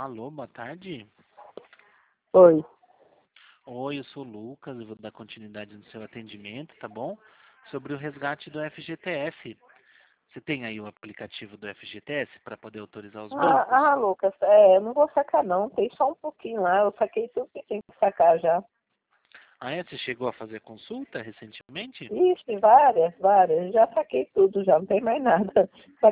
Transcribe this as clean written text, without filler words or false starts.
Alô, boa tarde. Oi. Oi, eu sou o Lucas, eu vou dar continuidade no seu atendimento, tá bom? Sobre o resgate do FGTS. Você tem aí o aplicativo do FGTS para poder autorizar os bancos? Lucas, eu não vou sacar não, tem só um pouquinho lá, eu saquei tudo que tem que sacar já. Ah, é? Você chegou a fazer consulta recentemente? Ixi, várias, já saquei tudo já, não tem mais nada.